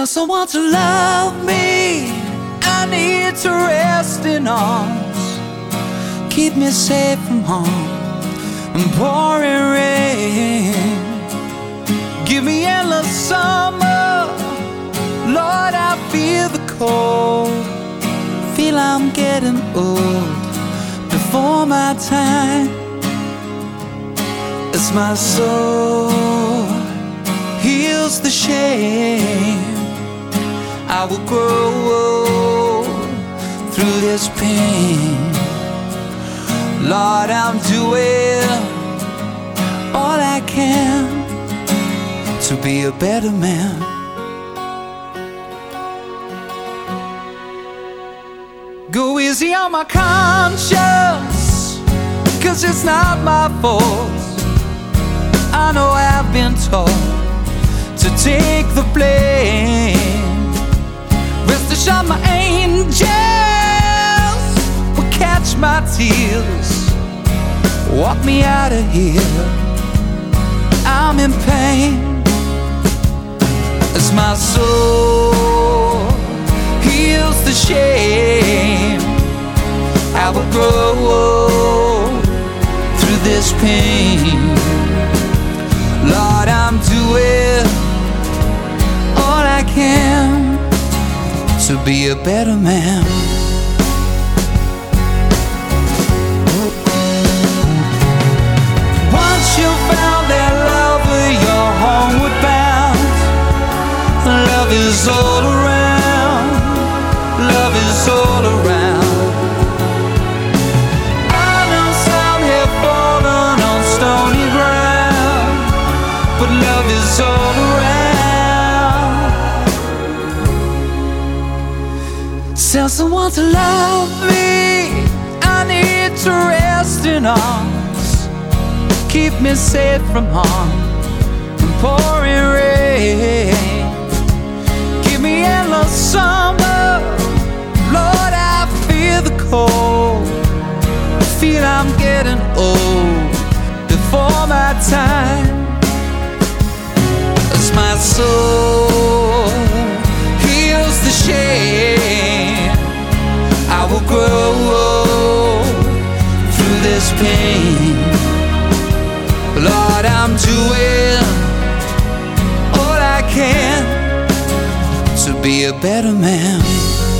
Tell someone to love me. I need to rest in arms. Keep me safe from harm and pouring rain. Give me endless summer. Lord, I feel the cold. Feel I'm getting old before my time. As my soul heals the shame, I will grow through this pain. Lord, I'm doing all I can to be a better man. Go easy on my conscience, 'cause it's not my fault. I know I've been told to take the blame. Rest assured my angels will catch my tears, walk me out of here. I'm in pain as my soul heals the shame. I will grow through this pain. Lord, I'm doing all I can to be a better man. Once you found that lover, you're homeward bound. Love is all around. Love is all around. I know some have fallen on stony ground, but love is all around. Tell someone to love me. I need to rest in arms. Keep me safe from harm and pouring rain. Give me endless summer. Lord, I feel the cold. I feel I'm getting old before my time. As my soul heals the shame, I will grow through this pain. Lord, I'm doing all I can to be a better man.